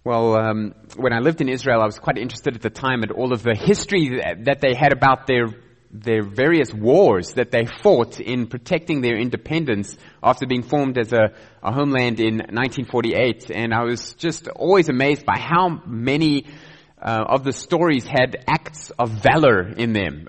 When I lived in Israel, I was quite interested at the time at all of the history that they had about their various wars that they fought in protecting their independence after being formed as a homeland in 1948. And I was just always amazed by how many of the stories had acts of valor in them.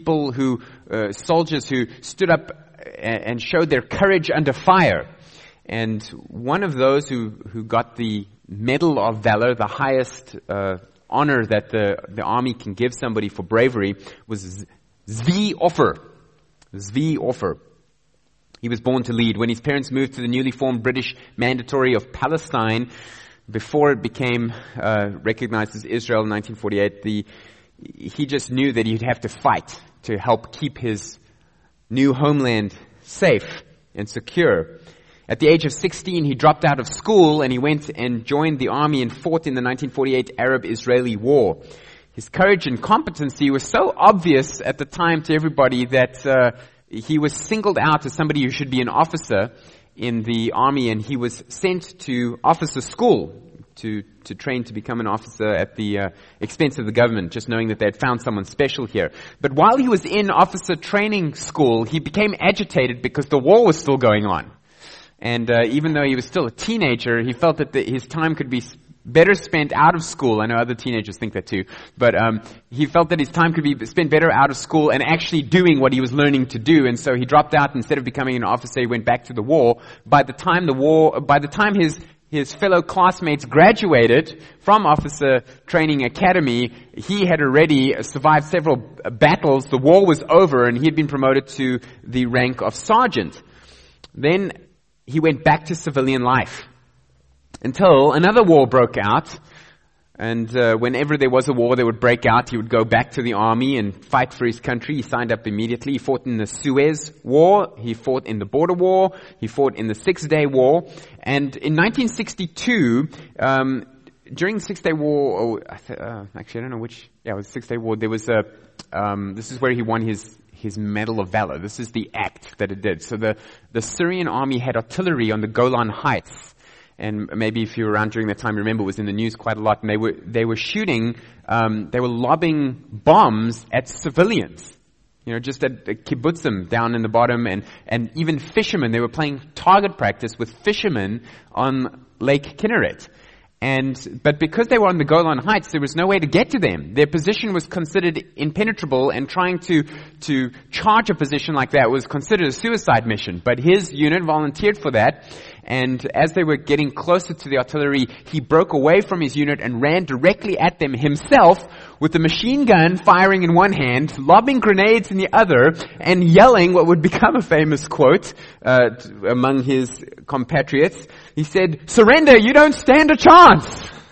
Soldiers who stood up and showed their courage under fire. And one of those who got the Medal of Valor, the highest honor that the army can give somebody for bravery, was Zvi Ofer. Zvi Ofer. He was born to lead. When his parents moved to the newly formed British Mandatory of Palestine, before it became recognized as Israel in 1948, he just knew that he'd have to fight to help keep his new homeland safe and secure. At the age of 16, he dropped out of school and he went and joined the army and fought in the 1948 Arab-Israeli War. His courage and competency was so obvious at the time to everybody that he was singled out as somebody who should be an officer in the army, and he was sent to officer school to train to become an officer at the expense of the government, just knowing that they had found someone special here. But while he was in officer training school, he became agitated because the war was still going on. And even though he was still a teenager, he felt that his time could be better spent out of school. I know other teenagers think that too. But he felt that his time could be spent better out of school and actually doing what he was learning to do. And so he dropped out. Instead of becoming an officer, he went back to the war. By the time his fellow classmates graduated from Officer Training Academy, he had already survived several battles. The war was over and he had been promoted to the rank of sergeant. Then he went back to civilian life until another war broke out. And whenever there was a war that would break out, he would go back to the army and fight for his country. He signed up immediately. He fought in the Suez War. He fought in the Border War. He fought in the Six-Day War. And in 1962, during the Six-Day War, actually I don't know which, it was the Six-Day War, there was this is where he won his Medal of Valor. This is the act that it did. So the Syrian army had artillery on the Golan Heights. And maybe if you were around during that time, remember it was in the news quite a lot. And they were shooting, they were lobbing bombs at civilians. Just at kibbutzim down in the bottom, and even fishermen. They were playing target practice with fishermen on Lake Kinneret. But because they were on the Golan Heights, there was no way to get to them. Their position was considered impenetrable, and trying to charge a position like that was considered a suicide mission. But his unit volunteered for that, and as they were getting closer to the artillery, he broke away from his unit and ran directly at them himself with a machine gun firing in one hand, lobbing grenades in the other, and yelling what would become a famous quote among his compatriots. He said, "Surrender, you don't stand a chance."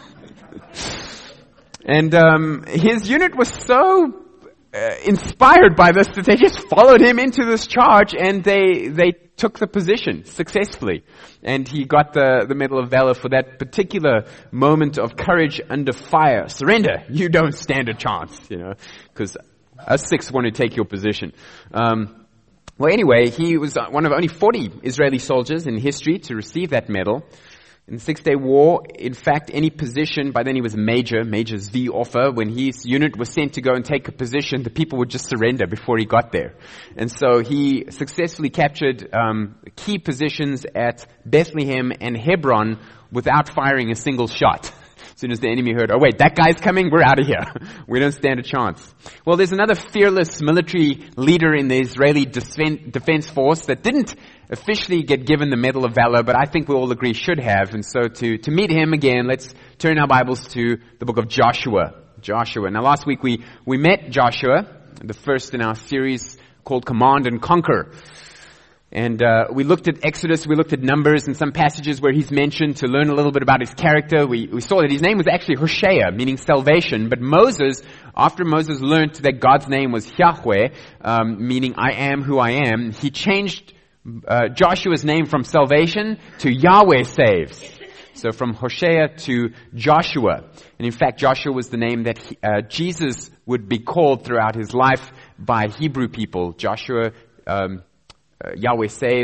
And his unit was so inspired by this that they just followed him into this charge, and they took the position successfully. And he got the Medal of Valor for that particular moment of courage under fire. Surrender, you don't stand a chance, because us six want to take your position. Well, anyway, he was one of only 40 Israeli soldiers in history to receive that medal. In the Six-Day War, in fact, any position, by then he was a Major Zvi Ofer, when his unit was sent to go and take a position, the people would just surrender before he got there. And so he successfully captured key positions at Bethlehem and Hebron without firing a single shot. As soon as the enemy heard, oh wait, that guy's coming, we're out of here. We don't stand a chance. Well, there's another fearless military leader in the Israeli defense force that didn't officially get given the Medal of Valor, but I think we all agree should have. And so to meet him again, let's turn our Bibles to the book of Joshua. Now last week we met Joshua, the first in our series called Command and Conquer. And we looked at Exodus, we looked at Numbers, and some passages where he's mentioned to learn a little bit about his character. We saw that his name was actually Hosea, meaning salvation. But Moses, after Moses learned that God's name was Yahweh, meaning I am who I am, he changed Joshua's name from salvation to Yahweh saves. So from Hosea to Joshua. And in fact, Joshua was the name that Jesus would be called throughout his life by Hebrew people. Joshua, Yahweh saves,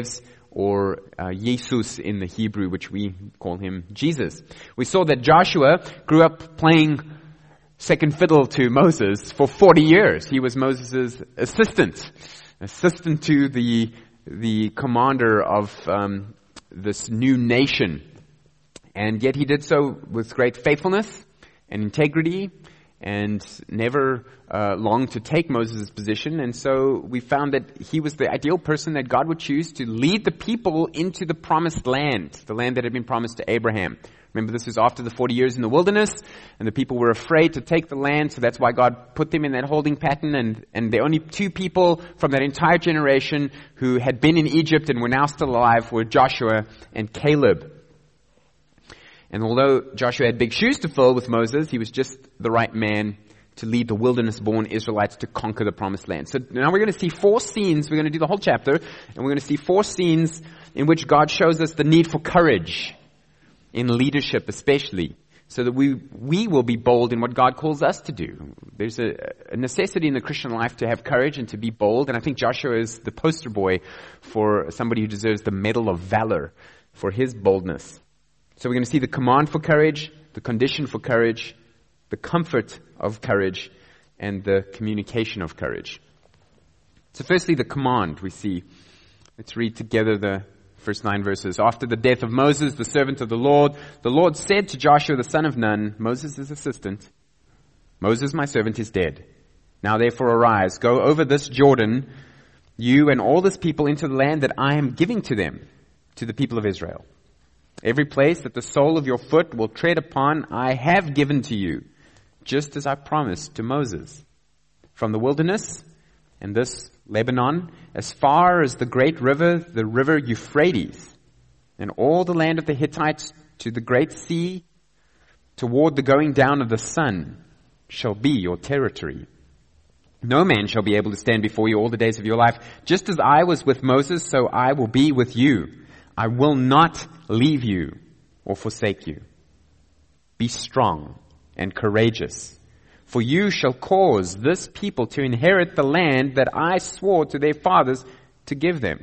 or Jesus in the Hebrew, which we call him Jesus. We saw that Joshua grew up playing second fiddle to Moses for 40 years. He was Moses' assistant to the commander of this new nation. And yet he did so with great faithfulness and integrity, and never longed to take Moses' position. And so we found that he was the ideal person that God would choose to lead the people into the promised land, the land that had been promised to Abraham. Remember, this was after the 40 years in the wilderness, and the people were afraid to take the land, so that's why God put them in that holding pattern, and the only two people from that entire generation who had been in Egypt and were now still alive were Joshua and Caleb. And although Joshua had big shoes to fill with Moses, he was just the right man to lead the wilderness-born Israelites to conquer the promised land. So now we're going to see 4 scenes. We're going to do the whole chapter, and we're going to see 4 scenes in which God shows us the need for courage in leadership especially, so that we will be bold in what God calls us to do. There's a necessity in the Christian life to have courage and to be bold, and I think Joshua is the poster boy for somebody who deserves the Medal of Valor for his boldness. So we're going to see the command for courage, the condition for courage, the comfort of courage, and the communication of courage. So firstly, the command we see. Let's read together the first 9 verses. After the death of Moses, the servant of the Lord said to Joshua the son of Nun, Moses' assistant, Moses, my servant, is dead. Now therefore arise, go over this Jordan, you and all this people, into the land that I am giving to them, to the people of Israel. Every place that the sole of your foot will tread upon, I have given to you, just as I promised to Moses. From the wilderness and this Lebanon, as far as the great river, the river Euphrates, and all the land of the Hittites to the great sea, toward the going down of the sun, shall be your territory. No man shall be able to stand before you all the days of your life. Just as I was with Moses, so I will be with you. I will not leave you or forsake you. Be strong and courageous, for you shall cause this people to inherit the land that I swore to their fathers to give them.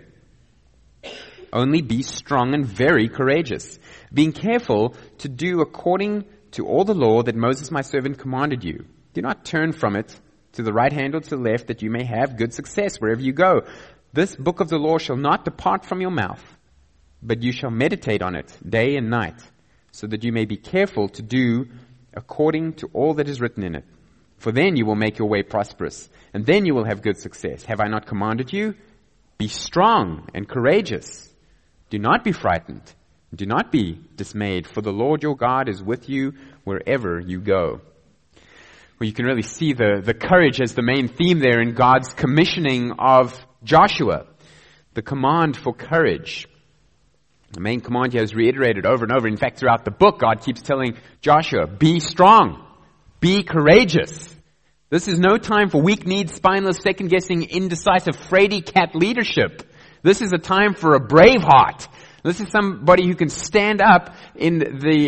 Only be strong and very courageous, being careful to do according to all the law that Moses my servant commanded you. Do not turn from it to the right hand or to the left, that you may have good success wherever you go. This book of the law shall not depart from your mouth, but you shall meditate on it day and night, so that you may be careful to do according to all that is written in it. For then you will make your way prosperous, and then you will have good success. Have I not commanded you? Be strong and courageous. Do not be frightened. Do not be dismayed, for the Lord your God is with you wherever you go. Well, you can really see the courage as the main theme there in God's commissioning of Joshua. The command for courage. The main command here is reiterated over and over. In fact, throughout the book, God keeps telling Joshua, be strong, be courageous. This is no time for weak-kneed, spineless, second-guessing, indecisive, fraidy-cat leadership. This is a time for a brave heart. This is somebody who can stand up in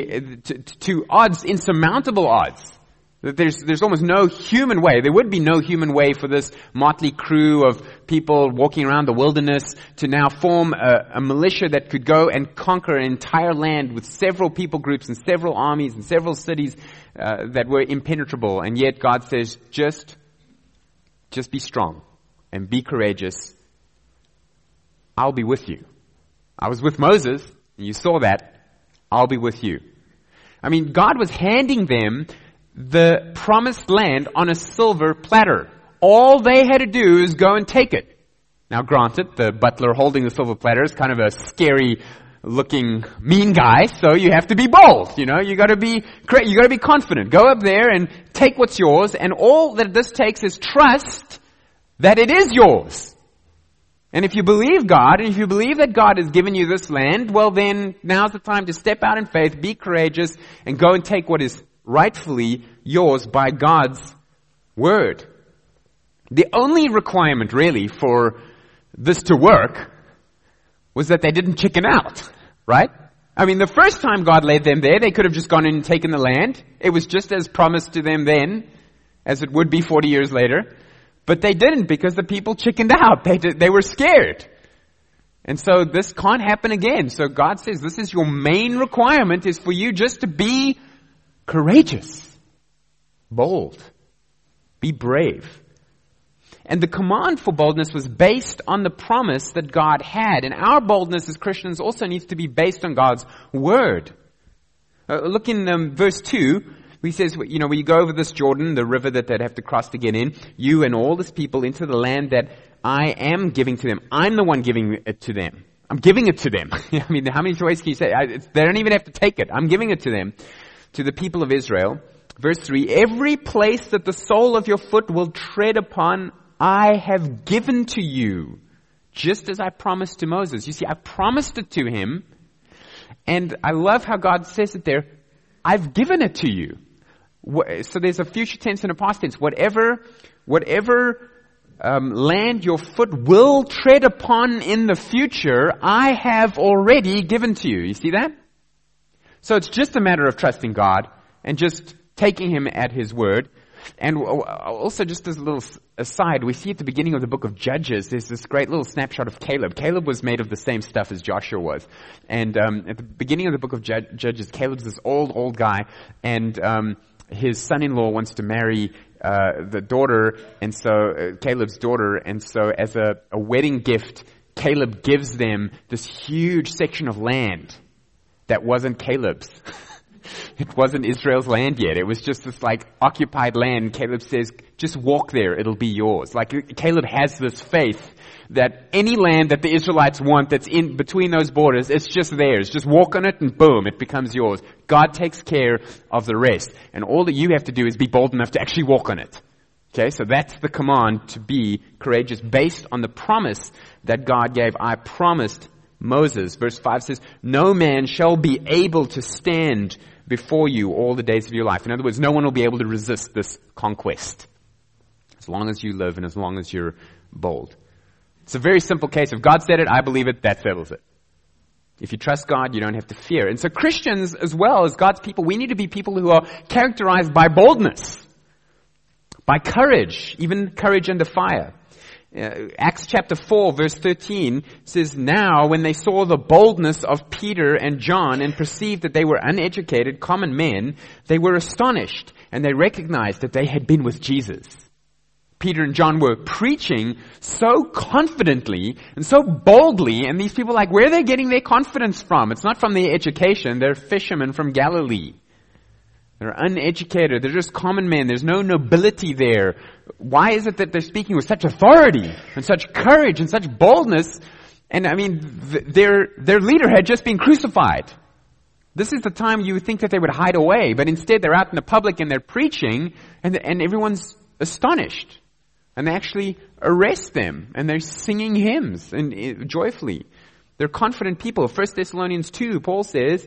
to odds, insurmountable odds. There's almost no human way. There would be no human way for this motley crew of people walking around the wilderness to now form a militia that could go and conquer an entire land with several people groups and several armies and several cities that were impenetrable. And yet God says, just be strong and be courageous. I'll be with you. I was with Moses, and you saw that. I'll be with you. I mean, God was handing them the promised land on a silver platter. All they had to do is go and take it. Now granted, the butler holding the silver platter is kind of a scary looking mean guy, so you have to be bold. You gotta be confident. Go up there and take what's yours, and all that this takes is trust that it is yours. And if you believe God, and if you believe that God has given you this land, well then, now's the time to step out in faith, be courageous, and go and take what is rightfully yours by God's word. The only requirement really for this to work was that they didn't chicken out, right? I mean, the first time God led them there, they could have just gone in and taken the land. It was just as promised to them then as it would be 40 years later. But they didn't, because the people chickened out. They were scared. And so this can't happen again. So God says this is your main requirement, is for you just to be courageous, bold, be brave. And the command for boldness was based on the promise that God had. And our boldness as Christians also needs to be based on God's word. Look in verse 2. He says, when you go over this Jordan, the river that they'd have to cross to get in, you and all this people into the land that I am giving to them. I'm the one giving it to them. I'm giving it to them. I mean, how many ways can you say? They don't even have to take it. I'm giving it to them, to the people of Israel. Verse 3, every place that the sole of your foot will tread upon, I have given to you, just as I promised to Moses. You see, I promised it to him, and I love how God says it there, I've given it to you. So there's a future tense and a past tense. Whatever land your foot will tread upon in the future, I have already given to you. You see that? So it's just a matter of trusting God and just taking him at his word. And also, just as a little aside, we see at the beginning of the book of Judges, there's this great little snapshot of Caleb. Caleb was made of the same stuff as Joshua was. And at the beginning of the book of Judges, Caleb's this old guy, and his son-in-law wants to marry the daughter, and so Caleb's daughter, and so as a wedding gift, Caleb gives them this huge section of land that wasn't Caleb's. It wasn't Israel's land yet. It was just this occupied land. Caleb says, just walk there, it'll be yours. Caleb has this faith that any land that the Israelites want that's in between those borders, it's just theirs. Just walk on it and boom, it becomes yours. God takes care of the rest. And all that you have to do is be bold enough to actually walk on it. Okay, so that's the command, to be courageous based on the promise that God gave. I promised Moses. Verse 5 says, no man shall be able to stand before you all the days of your life. In other words, no one will be able to resist this conquest as long as you live and as long as you're bold. It's a very simple case. If God said it, I believe it, that settles it. If you trust God, you don't have to fear. And so Christians, as well as God's people, we need to be people who are characterized by boldness, by courage, even courage under fire. Acts chapter 4 verse 13 says, now when they saw the boldness of Peter and John and perceived that they were uneducated, common men, they were astonished, and they recognized that they had been with Jesus. Peter and John were preaching so confidently and so boldly, and these people where are they getting their confidence from? It's not from their education. They're fishermen from Galilee. They're uneducated. They're just common men. There's no nobility there. Why is it that they're speaking with such authority and such courage and such boldness? And I mean, their leader had just been crucified. This is the time you would think that they would hide away, but instead they're out in the public and they're preaching, and everyone's astonished. And they actually arrest them, and they're singing hymns and joyfully. They're confident people. 1 Thessalonians 2, Paul says,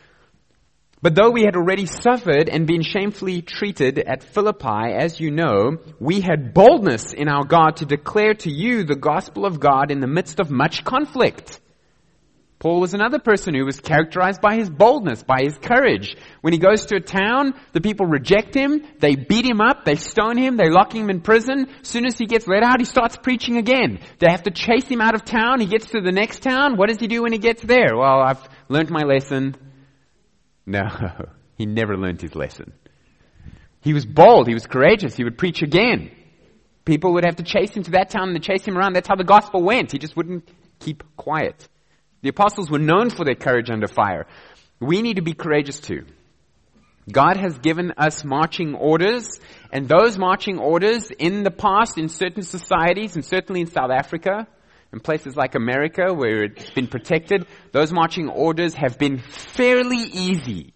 but though we had already suffered and been shamefully treated at Philippi, as you know, we had boldness in our God to declare to you the gospel of God in the midst of much conflict. Paul was another person who was characterized by his boldness, by his courage. When he goes to a town, the people reject him, they beat him up, they stone him, they lock him in prison. As soon as he gets let out, he starts preaching again. They have to chase him out of town. He gets to the next town. What does he do when he gets there? Well, I've learned my lesson. No, he never learned his lesson. He was bold. He was courageous. He would preach again. People would have to chase him to that town and they chase him around. That's how the gospel went. He just wouldn't keep quiet. The apostles were known for their courage under fire. We need to be courageous too. God has given us marching orders, and those marching orders in the past in certain societies, and certainly in South Africa, in places like America where it's been protected, those marching orders have been fairly easy.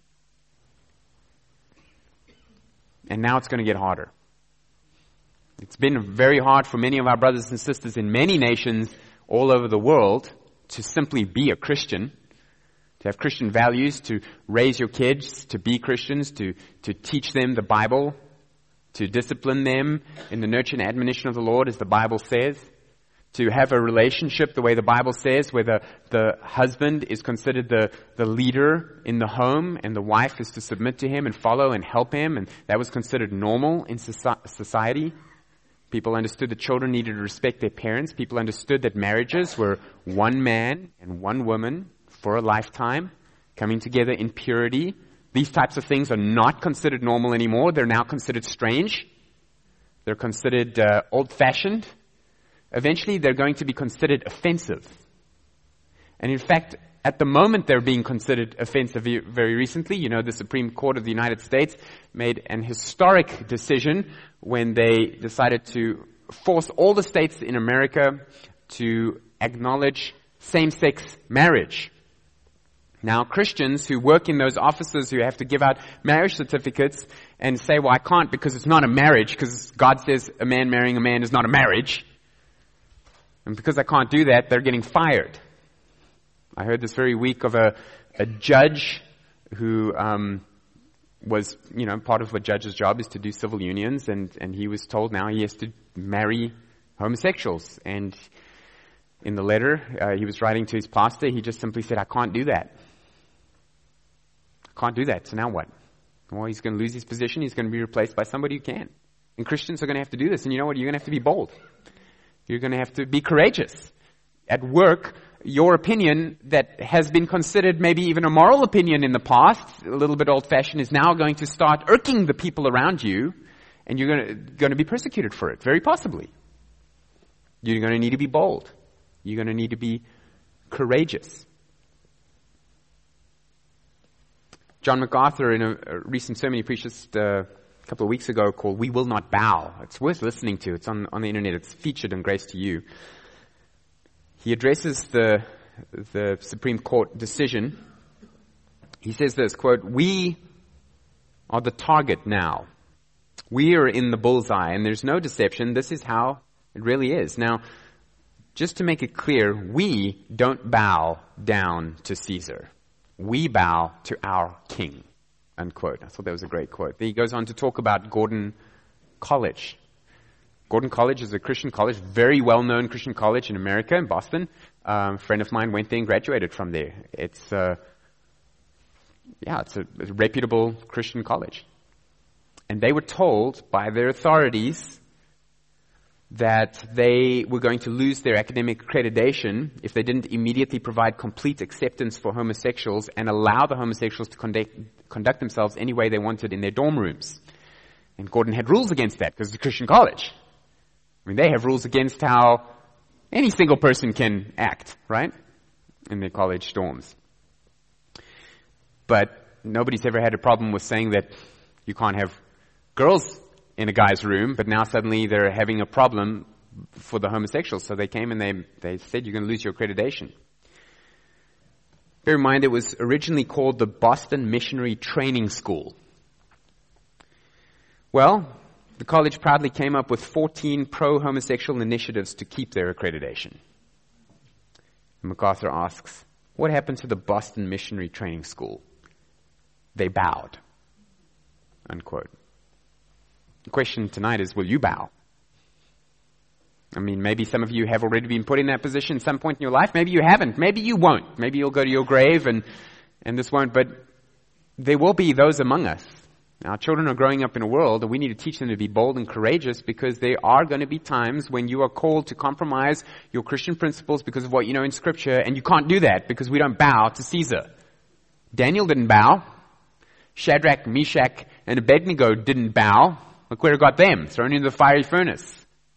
And now it's going to get harder. It's been very hard for many of our brothers and sisters in many nations all over the world to simply be a Christian, to have Christian values, to raise your kids to be Christians, to teach them the Bible, to discipline them in the nurture and admonition of the Lord, as the Bible says, to have a relationship the way the Bible says, where the husband is considered the leader in the home, and the wife is to submit to him and follow and help him, and that was considered normal in society. People understood that children needed to respect their parents. People understood that marriages were one man and one woman for a lifetime, coming together in purity. These types of things are not considered normal anymore. They're now considered strange. They're considered old-fashioned. Eventually, they're going to be considered offensive. And in fact, at the moment they're being considered offensive very recently. You know, the Supreme Court of the United States made an historic decision when they decided to force all the states in America to acknowledge same-sex marriage. Now, Christians who work in those offices who have to give out marriage certificates and say, well, I can't because it's not a marriage, because God says a man marrying a man is not a marriage. And because I can't do that, they're getting fired. I heard this very week of a judge who was, part of a judge's job is to do civil unions, and he was told now he has to marry homosexuals. And in the letter he was writing to his pastor, he just simply said, I can't do that. I can't do that. So now what? Well, he's going to lose his position. He's going to be replaced by somebody who can. And Christians are going to have to do this. And you know what? You're going to have to be bold. You're going to have to be courageous. At work, your opinion that has been considered maybe even a moral opinion in the past, a little bit old-fashioned, is now going to start irking the people around you, and you're going to be persecuted for it, very possibly. You're going to need to be bold. You're going to need to be courageous. John MacArthur, in a recent sermon he preached just a couple of weeks ago called We Will Not Bow. It's worth listening to. It's on the internet. It's featured on Grace to You. He addresses the Supreme Court decision. He says this, quote, we are the target now. We are in the bullseye, and there's no deception. This is how it really is. Now, just to make it clear, we don't bow down to Caesar. We bow to our king, unquote. I thought that was a great quote. Then he goes on to talk about Gordon College. Gordon College is a Christian college, very well-known Christian college in America, in Boston. A friend of mine went there and graduated from there. It's a reputable Christian college. And they were told by their authorities that they were going to lose their academic accreditation if they didn't immediately provide complete acceptance for homosexuals and allow the homosexuals to conduct themselves any way they wanted in their dorm rooms. And Gordon had rules against that because it's a Christian college. I mean, they have rules against how any single person can act, right, in their college dorms. But nobody's ever had a problem with saying that you can't have girls in a guy's room, but now suddenly they're having a problem for the homosexuals. So they came and they said, you're going to lose your accreditation. Bear in mind, it was originally called the Boston Missionary Training School. Well, the college proudly came up with 14 pro-homosexual initiatives to keep their accreditation. And MacArthur asks, what happened to the Boston Missionary Training School? They bowed, unquote. The question tonight is, will you bow? I mean, maybe some of you have already been put in that position at some point in your life. Maybe you haven't. Maybe you won't. Maybe you'll go to your grave and this won't. But there will be those among us. Our children are growing up in a world, and we need to teach them to be bold and courageous, because there are going to be times when you are called to compromise your Christian principles because of what you know in Scripture, and you can't do that because we don't bow to Caesar. Daniel didn't bow. Shadrach, Meshach, and Abednego didn't bow. Look where it got them, thrown into the fiery furnace.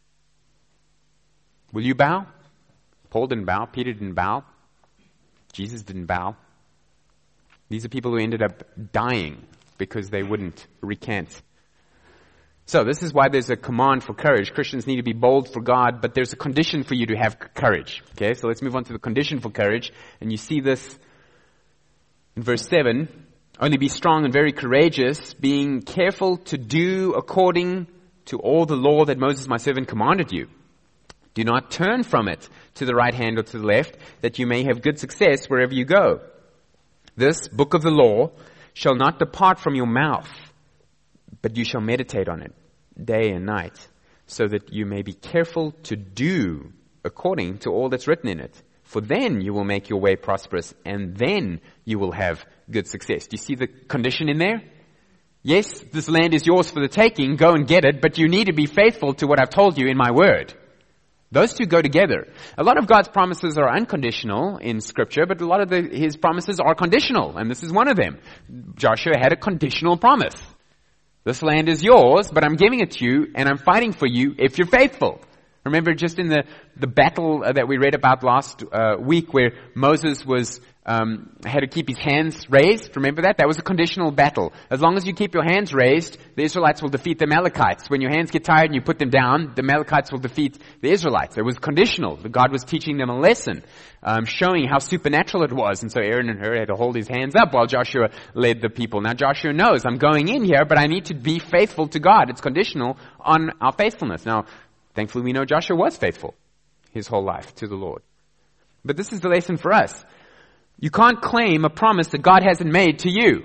Will you bow? Paul didn't bow. Peter didn't bow. Jesus didn't bow. These are people who ended up dying because they wouldn't recant. So this is why there's a command for courage. Christians need to be bold for God, but there's a condition for you to have courage. Okay, so let's move on to the condition for courage. And you see this in verse 7. Only be strong and very courageous, being careful to do according to all the law that Moses my servant commanded you. Do not turn from it to the right hand or to the left, that you may have good success wherever you go. This book of the law shall not depart from your mouth, but you shall meditate on it day and night, so that you may be careful to do according to all that's written in it. For then you will make your way prosperous, and then you will have good success. Do you see the condition in there? yes, this land is yours for the taking, go and get it, but you need to be faithful to what I've told you in my word. Those two go together. A lot of God's promises are unconditional in Scripture, but a lot of His promises are conditional, and this is one of them. Joshua had a conditional promise. This land is yours, but I'm giving it to you, and I'm fighting for you if you're faithful. Remember just in the battle that we read about last week where Moses had to keep his hands raised. Remember that? That was a conditional battle. As long as you keep your hands raised, the Israelites will defeat the Amalekites. When your hands get tired and you put them down, the Amalekites will defeat the Israelites. It was conditional. God was teaching them a lesson, showing how supernatural it was. And so Aaron and Hur had to hold his hands up while Joshua led the people. Now Joshua knows, I'm going in here, but I need to be faithful to God. It's conditional on our faithfulness. Now, thankfully we know Joshua was faithful his whole life to the Lord. But this is the lesson for us. You can't claim a promise that God hasn't made to you.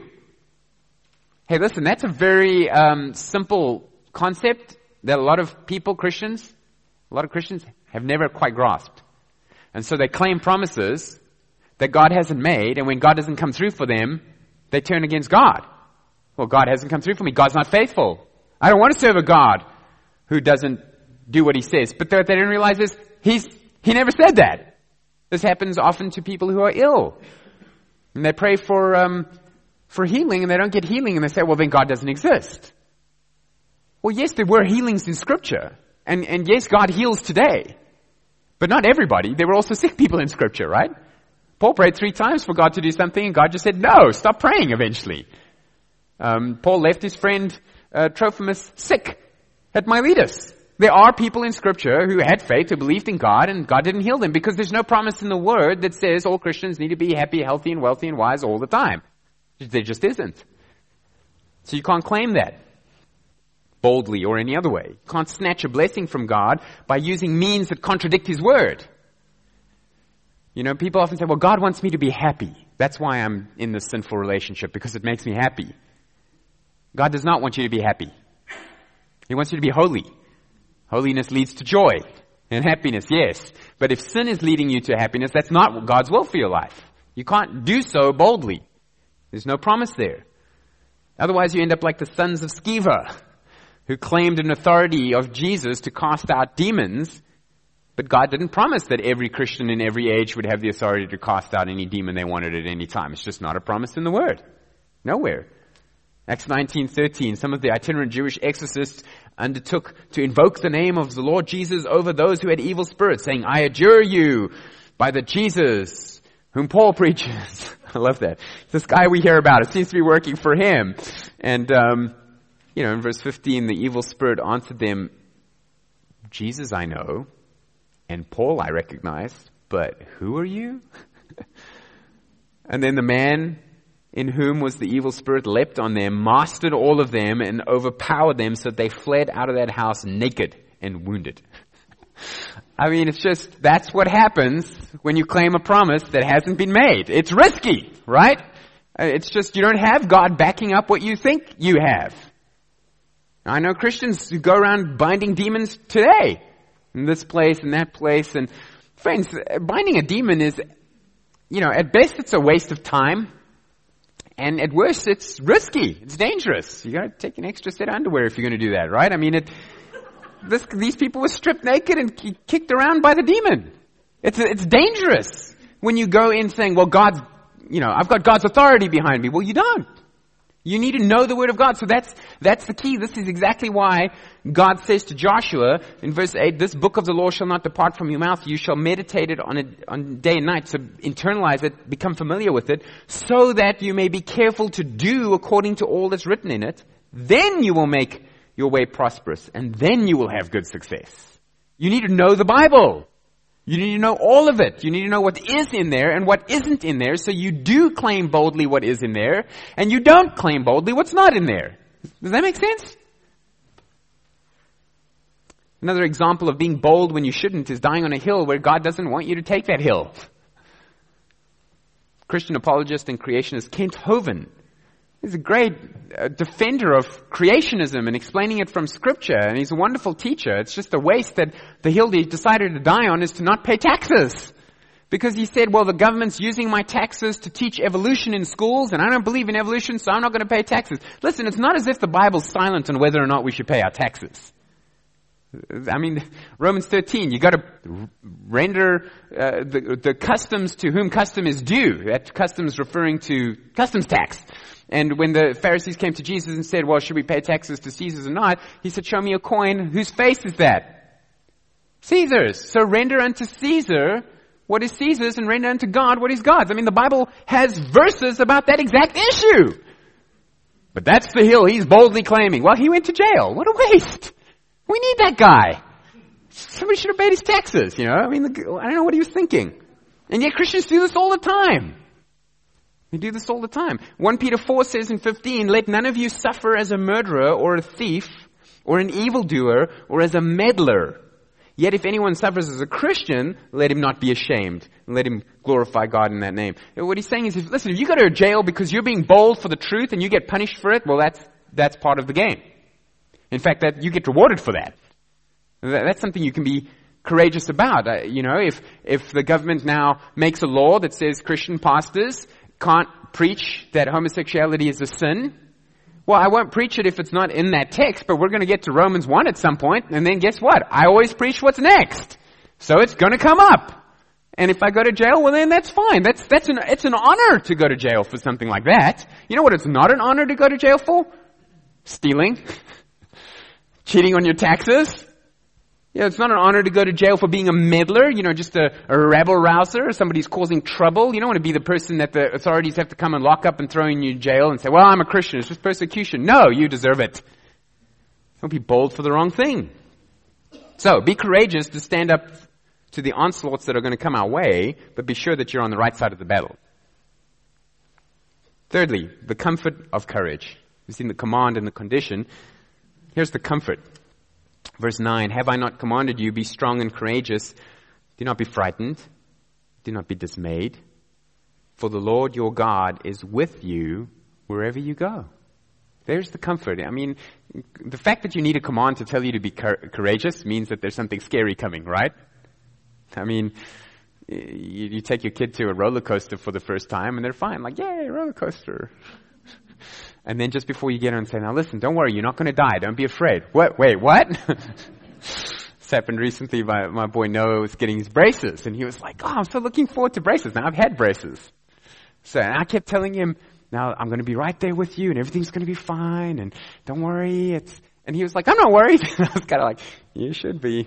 Hey, listen, that's a very simple concept that a lot of Christians have never quite grasped. And so they claim promises that God hasn't made, and when God doesn't come through for them, they turn against God. Well, God hasn't come through for me. God's not faithful. I don't want to serve a God who doesn't do what He says. But what they don't realize is He never said that. This happens often to people who are ill. And they pray for healing and they don't get healing and they say, well, then God doesn't exist. Well, yes, there were healings in Scripture. And yes, God heals today. But not everybody. There were also sick people in Scripture, right? Paul prayed 3 times for God to do something and God just said, no, stop praying eventually. Paul left his friend Trophimus sick at Miletus. There are people in Scripture who had faith, who believed in God, and God didn't heal them because there's no promise in the Word that says all Christians need to be happy, healthy, and wealthy, and wise all the time. There just isn't. So you can't claim that boldly or any other way. You can't snatch a blessing from God by using means that contradict His Word. You know, people often say, well, God wants me to be happy. That's why I'm in this sinful relationship, because it makes me happy. God does not want you to be happy. He wants you to be holy. Holiness leads to joy and happiness, yes. But if sin is leading you to happiness, that's not God's will for your life. You can't do so boldly. There's no promise there. Otherwise, you end up like the sons of Sceva, who claimed an authority of Jesus to cast out demons, but God didn't promise that every Christian in every age would have the authority to cast out any demon they wanted at any time. It's just not a promise in the Word. Nowhere. Acts 19:13, some of the itinerant Jewish exorcists undertook to invoke the name of the Lord Jesus over those who had evil spirits, saying, I adjure you by the Jesus whom Paul preaches. I love that. This guy we hear about, it seems to be working for him. And, in verse 15, the evil spirit answered them, Jesus I know, and Paul I recognize, but who are you? And then the man in whom was the evil spirit leapt on them, mastered all of them, and overpowered them, so that they fled out of that house naked and wounded. I mean, that's what happens when you claim a promise that hasn't been made. It's risky, right? It's just, you don't have God backing up what you think you have. I know Christians who go around binding demons today, in this place and that place, and friends, binding a demon is, at best it's a waste of time. And at worst, it's risky. It's dangerous. You got to take an extra set of underwear if you're going to do that, right? I mean, these people were stripped naked and kicked around by the demon. It's dangerous when you go in saying, well, I've got God's authority behind me. Well, you don't. You need to know the Word of God. So that's the key. This is exactly why God says to Joshua in verse 8, this book of the law shall not depart from your mouth. You shall meditate it on day and night. So internalize it, become familiar with it, so that you may be careful to do according to all that's written in it. Then you will make your way prosperous, and then you will have good success. You need to know the Bible. You need to know all of it. You need to know what is in there and what isn't in there, so you do claim boldly what is in there, and you don't claim boldly what's not in there. Does that make sense? Another example of being bold when you shouldn't is dying on a hill where God doesn't want you to take that hill. Christian apologist and creationist Kent Hovind is a great defender of creationism and explaining it from Scripture, and he's a wonderful teacher. It's just a waste that the hill he decided to die on is to not pay taxes, Because he said, well, the government's using my taxes to teach evolution in schools, and I don't believe in evolution, so I'm not going to pay taxes. Listen, it's not as if the Bible's silent on whether or not we should pay our taxes. I mean, Romans 13, you got to render the customs to whom custom is due. That custom is referring to customs tax. And when the Pharisees came to Jesus and said, well, should we pay taxes to Caesar or not? He said, show me a coin. Whose face is that? Caesar's. So render unto Caesar what is Caesar's and render unto God what is God's. I mean, the Bible has verses about that exact issue. But that's the hill he's boldly claiming. Well, he went to jail. What a waste. We need that guy. Somebody should have paid his taxes, you know. I mean, I don't know what he was thinking. And yet Christians do this all the time. They do this all the time. 1 Peter 4 says in 15, let none of you suffer as a murderer or a thief or an evildoer or as a meddler. Yet if anyone suffers as a Christian, let him not be ashamed. Let him glorify God in that name. And what he's saying is, listen, if you go to jail because you're being bold for the truth and you get punished for it, well, that's part of the game. In fact, that you get rewarded for that. That's something you can be courageous about. If the government now makes a law that says Christian pastors can't preach that homosexuality is a sin, well, I won't preach it if it's not in that text, but we're going to get to Romans 1 at some point, and then guess what? I always preach what's next. So it's going to come up. And if I go to jail, well then that's fine. It's an honor to go to jail for something like that. You know what it's not an honor to go to jail for? Stealing. Cheating on your taxes. Yeah, it's not an honor to go to jail for being a meddler, just a rabble-rouser, or somebody who's causing trouble. You don't want to be the person that the authorities have to come and lock up and throw in your jail and say, well, I'm a Christian, it's just persecution. No, you deserve it. Don't be bold for the wrong thing. So, be courageous to stand up to the onslaughts that are going to come our way, but be sure that you're on the right side of the battle. Thirdly, the comfort of courage. We've seen the command and the condition. Here's the comfort. Verse 9, have I not commanded you, be strong and courageous. Do not be frightened. Do not be dismayed. For the Lord your God is with you wherever you go. There's the comfort. I mean, the fact that you need a command to tell you to be courageous means that there's something scary coming, right? I mean, you take your kid to a roller coaster for the first time and they're fine. Like, yay, roller coaster. And then just before you get on and say, now listen, don't worry, you're not going to die. Don't be afraid. What? Wait, what? This happened recently. My boy Noah was getting his braces. And he was like, oh, I'm so looking forward to braces. Now I've had braces. So and I kept telling him, now I'm going to be right there with you and everything's going to be fine. And don't worry. And he was like, I'm not worried. And I was kind of like, you should be.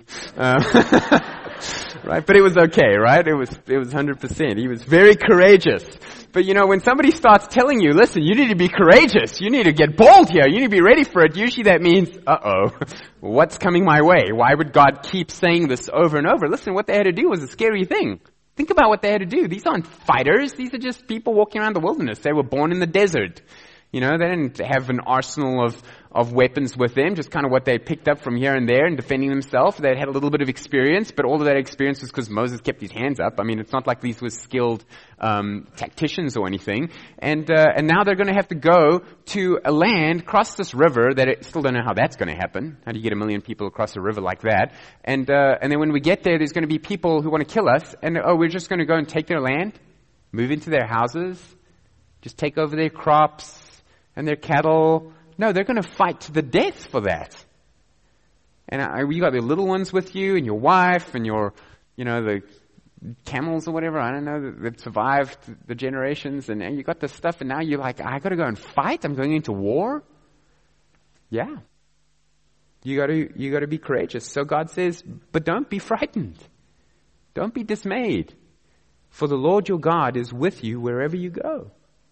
Right? But it was okay, right? It was 100%. He was very courageous. But when somebody starts telling you, listen, you need to be courageous. You need to get bold here. You need to be ready for it. Usually that means, what's coming my way? Why would God keep saying this over and over? Listen, what they had to do was a scary thing. Think about what they had to do. These aren't fighters. These are just people walking around the wilderness. They were born in the desert. They didn't have an arsenal of weapons with them, just kind of what they picked up from here and there and defending themselves. They had a little bit of experience, but all of that experience was because Moses kept his hands up. I mean, it's not like these were skilled tacticians or anything. And now they're going to have to go to a land, cross this river that I still don't know how that's going to happen. How do you get 1 million people across a river like that? And then when we get there's going to be people who want to kill us, and we're just going to go and take their land, move into their houses, just take over their crops and their cattle. No, they're going to fight to the death for that. And you got the little ones with you, and your wife, and your, the camels or whatever, I don't know, that survived the generations, and you got this stuff, and now you're like, I got to go and fight? I'm going into war? Yeah. You got to be courageous. So God says, but don't be frightened. Don't be dismayed. For the Lord your God is with you wherever you go.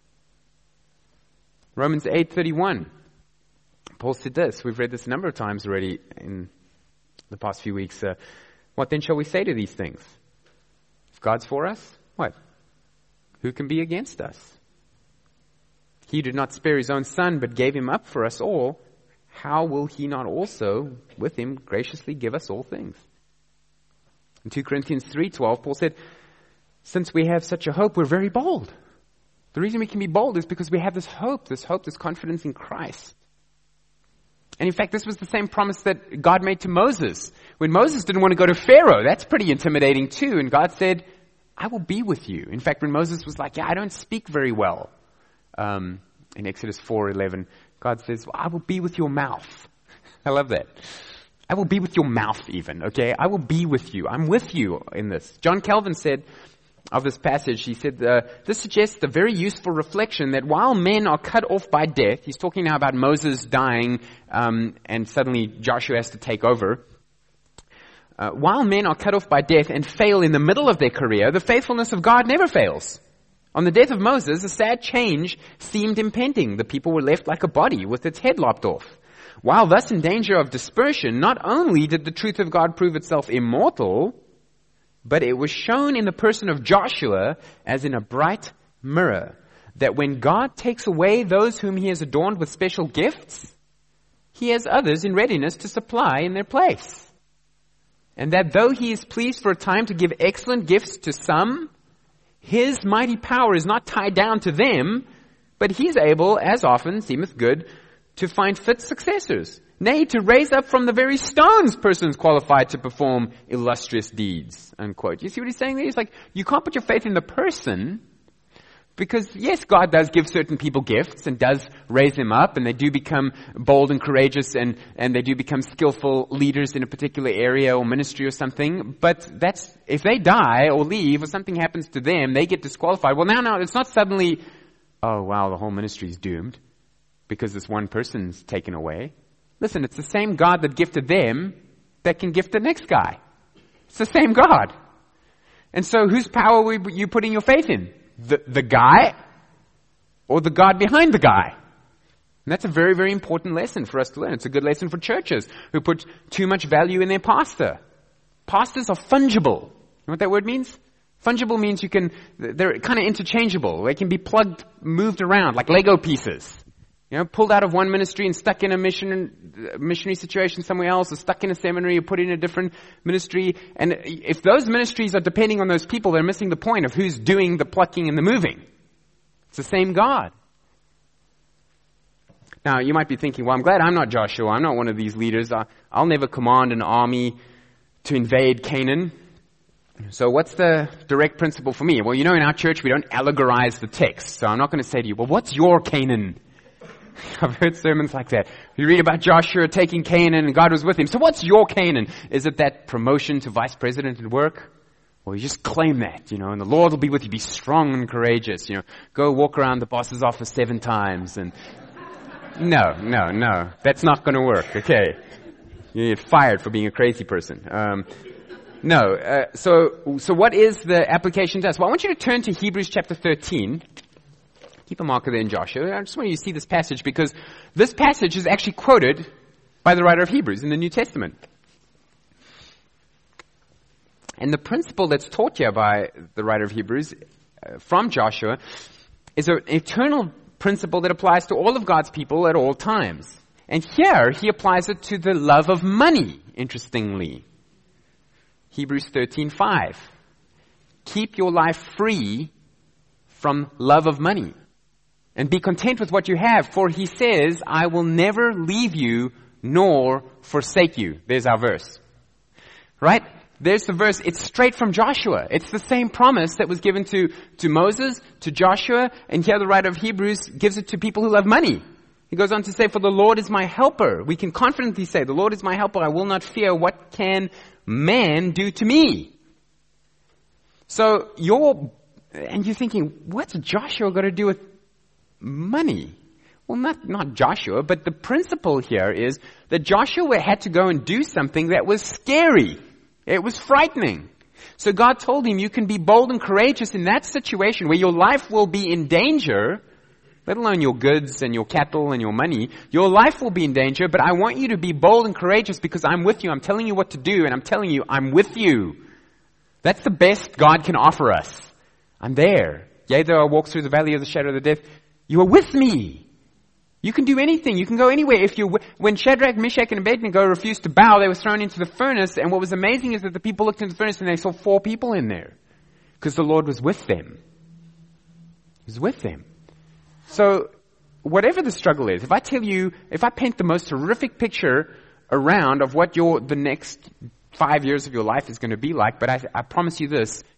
Romans 8:31. Paul said this. We've read this a number of times already in the past few weeks. What then shall we say to these things? If God's for us, what? Who can be against us? He did not spare his own son, but gave him up for us all. How will he not also, with him, graciously give us all things? In 2 Corinthians 3:12, Paul said, since we have such a hope, we're very bold. The reason we can be bold is because we have this hope, this confidence in Christ. And in fact, this was the same promise that God made to Moses. When Moses didn't want to go to Pharaoh, that's pretty intimidating too. And God said, I will be with you. In fact, when Moses was like, I don't speak very well, in Exodus 4:11, God says, I will be with your mouth. I love that. I will be with your mouth even, okay? I will be with you. I'm with you in this. John Calvin said of this passage, he said, this suggests a very useful reflection that while men are cut off by death, he's talking now about Moses dying, and suddenly Joshua has to take over. While men are cut off by death and fail in the middle of their career, the faithfulness of God never fails. On the death of Moses, a sad change seemed impending. The people were left like a body with its head lopped off. While thus in danger of dispersion, not only did the truth of God prove itself immortal, but it was shown in the person of Joshua as in a bright mirror, that when God takes away those whom he has adorned with special gifts, he has others in readiness to supply in their place. And that though he is pleased for a time to give excellent gifts to some, his mighty power is not tied down to them, but he is able, as often seemeth good, to find fit successors. Nay, to raise up from the very stones persons qualified to perform illustrious deeds. Unquote. You see what he's saying there? He's like, you can't put your faith in the person, because yes, God does give certain people gifts and does raise them up, and they do become bold and courageous, and they do become skillful leaders in a particular area or ministry or something. But that's, if they die or leave or something happens to them, they get disqualified. Well, now it's not suddenly, oh wow, the whole ministry is doomed because this one person's taken away. Listen, it's the same God that gifted them that can gift the next guy. It's the same God. And so whose power were you putting your faith in? The guy or the God behind the guy? And that's a very, very important lesson for us to learn. It's a good lesson for churches who put too much value in their pastor. Pastors are fungible. You know what that word means? Fungible means they're kind of interchangeable. They can be moved around like Lego pieces. You know, pulled out of one ministry and stuck in a missionary situation somewhere else, or stuck in a seminary, or put in a different ministry. And if those ministries are depending on those people, they're missing the point of who's doing the plucking and the moving. It's the same God. Now, you might be thinking, well, I'm glad I'm not Joshua. I'm not one of these leaders. I'll never command an army to invade Canaan. So what's the direct principle for me? Well, you know, in our church, we don't allegorize the text. So I'm not going to say to you, well, what's your Canaan? I've heard sermons like that. You read about Joshua taking Canaan and God was with him. So what's your Canaan? Is it that promotion to vice president at work? Well, you just claim that, you know, and the Lord will be with you. Be strong and courageous, you know. Go walk around the boss's office 7 times and... No. That's not going to work, okay? You get fired for being a crazy person. So what is the application to us? Well, I want you to turn to Hebrews chapter 13. Keep a marker there in Joshua. I just want you to see this passage because this passage is actually quoted by the writer of Hebrews in the New Testament. And the principle that's taught here by the writer of Hebrews from Joshua is an eternal principle that applies to all of God's people at all times. And here he applies it to the love of money, interestingly. Hebrews 13:5. Keep your life free from love of money. And be content with what you have, for he says, I will never leave you nor forsake you. There's our verse. Right? There's the verse. It's straight from Joshua. It's the same promise that was given to Moses, to Joshua, and here the writer of Hebrews gives it to people who love money. He goes on to say, for the Lord is my helper. We can confidently say, the Lord is my helper. I will not fear. What can man do to me? So you're thinking, what's Joshua got to do with money? Well, not Joshua, but the principle here is that Joshua had to go and do something that was scary. It was frightening. So God told him, you can be bold and courageous in that situation where your life will be in danger, let alone your goods and your cattle and your money. Your life will be in danger, but I want you to be bold and courageous because I'm with you. I'm telling you what to do, and I'm telling you I'm with you. That's the best God can offer us. I'm there. Yea, though I walk through the valley of the shadow of the death, you are with me. You can do anything. You can go anywhere. When Shadrach, Meshach, and Abednego refused to bow, they were thrown into the furnace. And what was amazing is that the people looked into the furnace and they saw 4 people in there. Because the Lord was with them. He was with them. So, whatever the struggle is, if I paint the most horrific picture around of what the next 5 years of your life is going to be like, but I promise you this,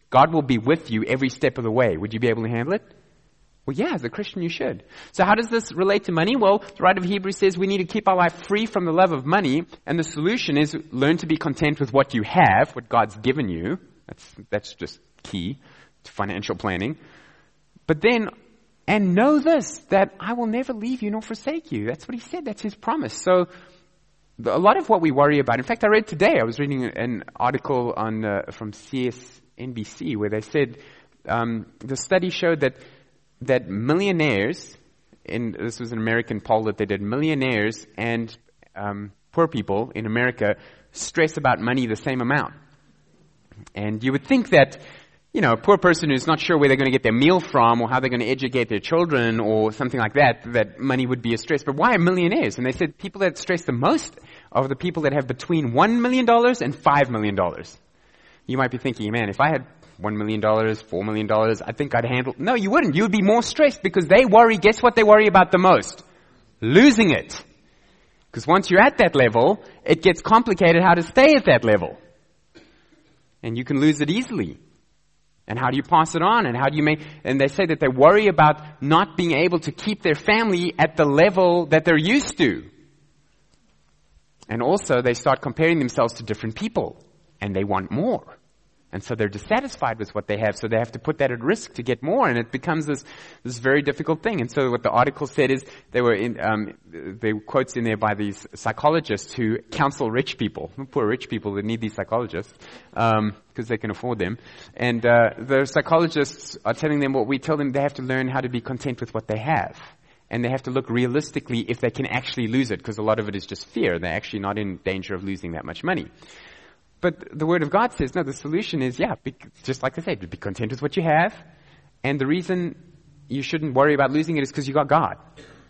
God will be with you every step of the way. Would you be able to handle it? Well, yeah, as a Christian you should. So how does this relate to money? Well, the writer of Hebrews says we need to keep our life free from the love of money, and the solution is learn to be content with what you have, what God's given you. That's just key to financial planning. But then, and know this, that I will never leave you nor forsake you. That's what he said. That's his promise. So a lot of what we worry about, in fact, I read today, I was reading an article from CSNBC where they said the study showed that millionaires, this was an American poll that they did, millionaires and poor people in America stress about money the same amount. And you would think that, a poor person who's not sure where they're going to get their meal from or how they're going to educate their children or something like that money would be a stress. But why millionaires? And they said people that stress the most are the people that have between $1 million and $5 million. You might be thinking, man, if I had $1 million, $4 million, I think I'd handle... No, you wouldn't. You would be more stressed because they worry, guess what they worry about the most? Losing it. Because once you're at that level, it gets complicated how to stay at that level. And you can lose it easily. And how do you pass it on? And how do you and they say that they worry about not being able to keep their family at the level that they're used to. And also they start comparing themselves to different people. And they want more. And so they're dissatisfied with what they have, so they have to put that at risk to get more, and it becomes this very difficult thing. And so what the article said is there were quotes in there by these psychologists who counsel rich people, poor rich people that need these psychologists, because they can afford them. And the psychologists are telling them what we tell them: they have to learn how to be content with what they have. And they have to look realistically if they can actually lose it, because a lot of it is just fear. They're actually not in danger of losing that much money. But the Word of God says, no, the solution is, just like I said, be content with what you have. And the reason you shouldn't worry about losing it is because you got God.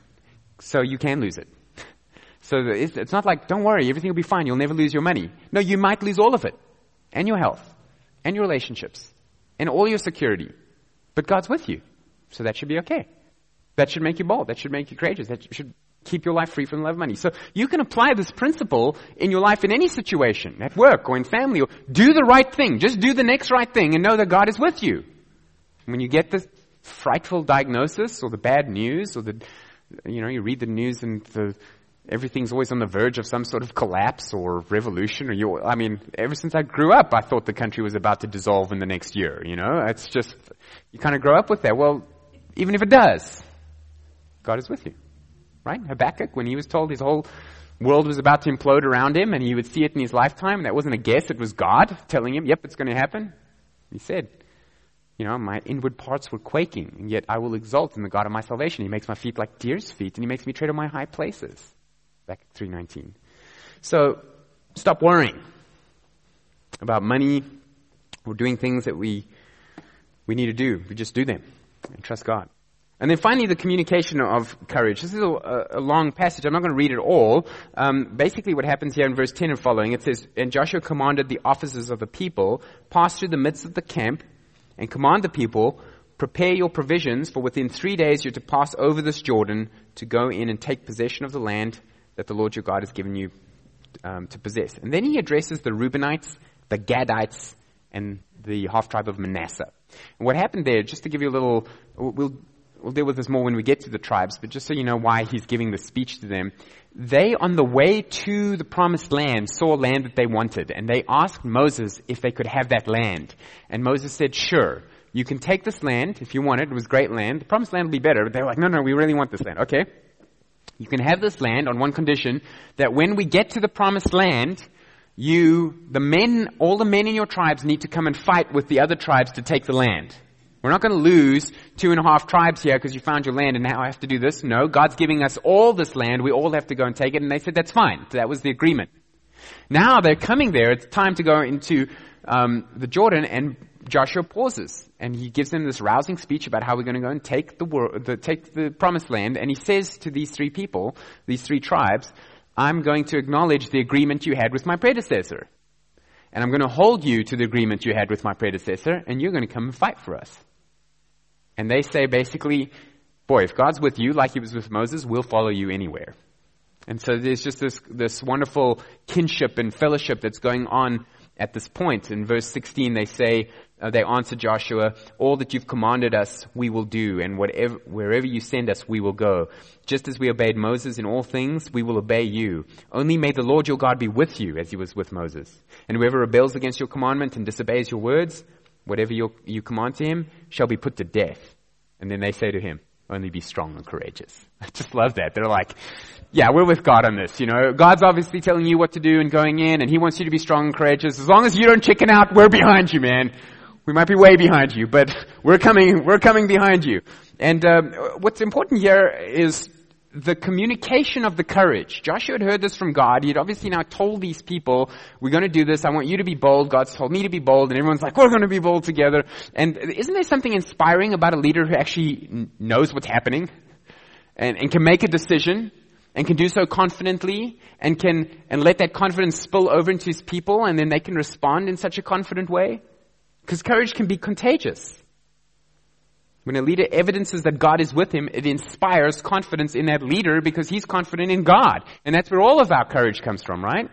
So you can lose it. So it's not like, don't worry, everything will be fine, you'll never lose your money. No, you might lose all of it. And your health. And your relationships. And all your security. But God's with you. So that should be okay. That should make you bold. That should make you courageous. That should keep your life free from the love of money. So you can apply this principle in your life in any situation, at work or in family, or do the right thing. Just do the next right thing and know that God is with you. When you get the frightful diagnosis or the bad news or you read the news and everything's always on the verge of some sort of collapse or revolution ever since I grew up, I thought the country was about to dissolve in the next year, It's just, you kind of grow up with that. Well, even if it does, God is with you. Right? Habakkuk, when he was told his whole world was about to implode around him and he would see it in his lifetime, that wasn't a guess, it was God telling him, yep, it's going to happen. He said, my inward parts were quaking, and yet I will exult in the God of my salvation. He makes my feet like deer's feet, and he makes me tread on my high places. Habakkuk 3:19. So, stop worrying about money or doing things that we need to do. We just do them and trust God. And then finally, the communication of courage. This is a long passage. I'm not going to read it all. Basically, what happens here in verse 10 and following, it says, "And Joshua commanded the officers of the people, pass through the midst of the camp, and command the people, prepare your provisions, for within 3 days you're to pass over this Jordan to go in and take possession of the land that the Lord your God has given you to possess." And then he addresses the Reubenites, the Gadites, and the half-tribe of Manasseh. And what happened there, just to give you a little... We'll deal with this more when we get to the tribes, but just so you know why he's giving the speech to them. They, on the way to the promised land, saw land that they wanted, and they asked Moses if they could have that land. And Moses said, sure, you can take this land if you want it. It was great land. The promised land will be better. But they were like, no, we really want this land. Okay, you can have this land on one condition, that when we get to the promised land, all the men in your tribes need to come and fight with the other tribes to take the land. We're not going to lose 2.5 tribes here because you found your land and now I have to do this. No, God's giving us all this land. We all have to go and take it. And they said, that's fine. That was the agreement. Now they're coming there. It's time to go into the Jordan, and Joshua pauses. And he gives them this rousing speech about how we're going to go and take the promised land. And he says to these 3 people, these 3 tribes, I'm going to acknowledge the agreement you had with my predecessor. And I'm going to hold you to the agreement you had with my predecessor, and you're going to come and fight for us. And they say basically, boy, if God's with you like he was with Moses, we'll follow you anywhere. And so there's just this wonderful kinship and fellowship that's going on at this point. In verse 16 they say, They answered Joshua, "All that you've commanded us, we will do, and wherever you send us, we will go. Just as we obeyed Moses in all things, we will obey you. Only may the Lord your God be with you, as he was with Moses. And whoever rebels against your commandment and disobeys your words, whatever you command to him, shall be put to death." And then they say to him, "Only be strong and courageous." I just love that. They're like, yeah, we're with God on this, God's obviously telling you what to do and going in, and he wants you to be strong and courageous. As long as you don't chicken out, we're behind you, man. We might be way behind you, but we're coming behind you. And what's important here is the communication of the courage. Joshua had heard this from God. He had obviously now told these people, "We're going to do this. I want you to be bold. God's told me to be bold." And everyone's like, "We're going to be bold together." And isn't there something inspiring about a leader who actually knows what's happening and can make a decision and can do so confidently and let that confidence spill over into his people, and then they can respond in such a confident way? Because courage can be contagious. When a leader evidences that God is with him, it inspires confidence in that leader because he's confident in God. And that's where all of our courage comes from, right?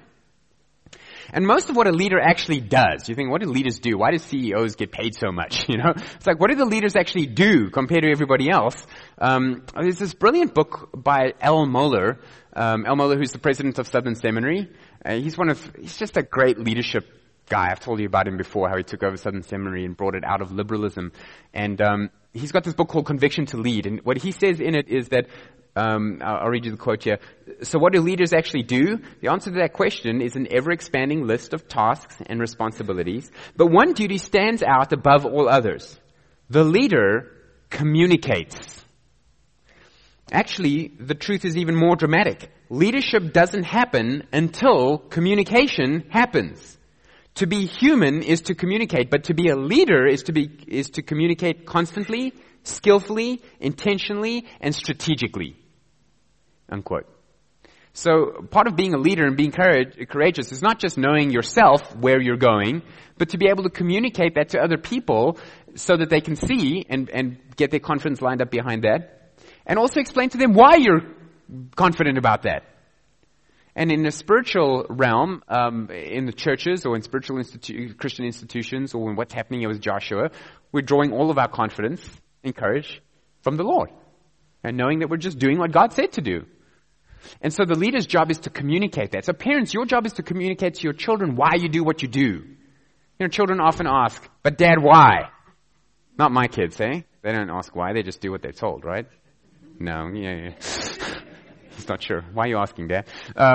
And most of what a leader actually does, you think, what do leaders do? Why do CEOs get paid so much? It's like, what do the leaders actually do compared to everybody else? There's this brilliant book by Al Mohler. Al Mohler, who's the president of Southern Seminary. He's just a great leadership guy. I've told you about him before, how he took over Southern Seminary and brought it out of liberalism. And he's got this book called Conviction to Lead. And what he says in it is that, I'll read you the quote here. "So what do leaders actually do? The answer to that question is an ever-expanding list of tasks and responsibilities. But one duty stands out above all others. The leader communicates." Actually, the truth is even more dramatic. Leadership doesn't happen until communication happens. To be human is to communicate, but to be a leader is to communicate constantly, skillfully, intentionally, and strategically. Unquote. So part of being a leader and being courageous is not just knowing yourself where you're going, but to be able to communicate that to other people so that they can see and get their confidence lined up behind that. And also explain to them why you're confident about that. And in the spiritual realm, in the churches or in spiritual Christian institutions, or in what's happening here with Joshua, we're drawing all of our confidence and courage from the Lord. And knowing that we're just doing what God said to do. And so the leader's job is to communicate that. So parents, your job is to communicate to your children why you do what you do. Children often ask, "But Dad, why?" Not my kids, eh? They don't ask why, they just do what they're told, right? No, yeah. He's not sure. Why are you asking, Dad?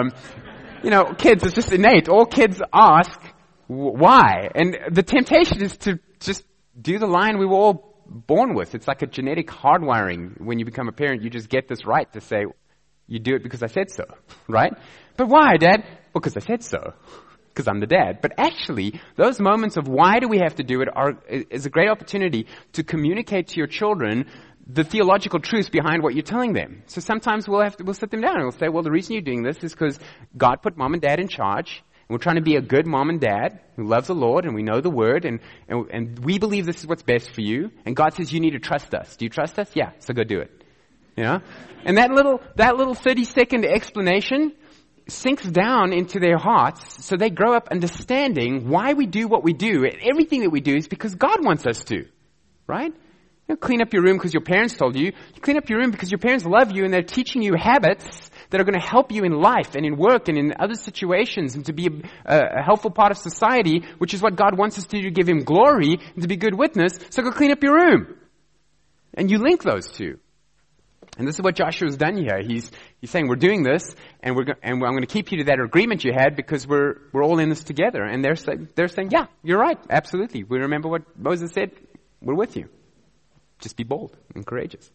Kids, it's just innate. All kids ask why. And the temptation is to just do the line we were all born with. It's like a genetic hardwiring. When you become a parent, you just get this right to say, you do it because I said so, right? But why, Dad? Because I said so. Because I'm the dad. But actually, those moments of why do we have to do it is a great opportunity to communicate to your children the theological truth behind what you're telling them. So sometimes we'll sit them down and we'll say, well, the reason you're doing this is because God put mom and dad in charge. And we're trying to be a good mom and dad who loves the Lord, and we know the word, and we believe this is what's best for you. And God says you need to trust us. Do you trust us? Yeah, so go do it. And that little 30-second explanation sinks down into their hearts, so they grow up understanding why we do what we do. And everything that we do is because God wants us to, right? You don't clean up your room because your parents told you. You clean up your room because your parents love you and they're teaching you habits that are going to help you in life and in work and in other situations, and to be a helpful part of society, which is what God wants us to do, to give Him glory and to be a good witness. So go clean up your room. And you link those two. And this is what Joshua's done here. He's saying, we're doing this, and I'm going to keep you to that agreement you had, because we're all in this together. And they're saying, yeah, you're right, absolutely. We remember what Moses said. We're with you. Just be bold and courageous.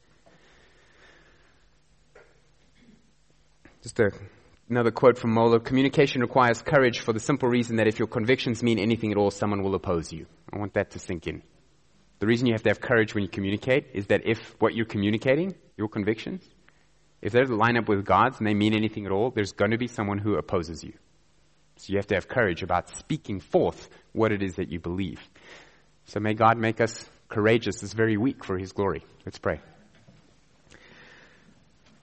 Just another quote from Mohler. Communication requires courage for the simple reason that if your convictions mean anything at all, someone will oppose you. I want that to sink in. The reason you have to have courage when you communicate is that if what you're communicating, your convictions, if they line up with God's and they mean anything at all, there's going to be someone who opposes you. So you have to have courage about speaking forth what it is that you believe. So may God make us courageous this very week for His glory. Let's pray.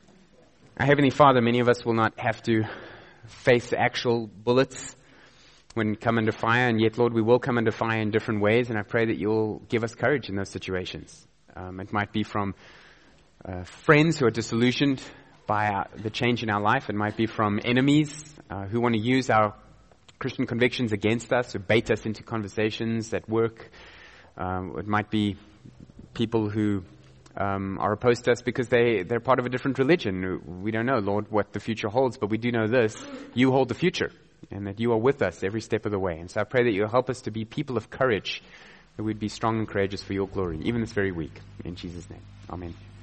Our Heavenly Father, many of us will not have to face actual bullets when come under fire, and yet, Lord, we will come under fire in different ways, and I pray that you'll give us courage in those situations. It might be from friends who are disillusioned by the change in our life. It might be from enemies who want to use our Christian convictions against us, or bait us into conversations at work. It might be people who are opposed to us because they're part of a different religion. We don't know, Lord, what the future holds, but we do know this: you hold the future, and that you are with us every step of the way. And so I pray that you'll help us to be people of courage, that we'd be strong and courageous for your glory, even this very week. In Jesus' name, amen.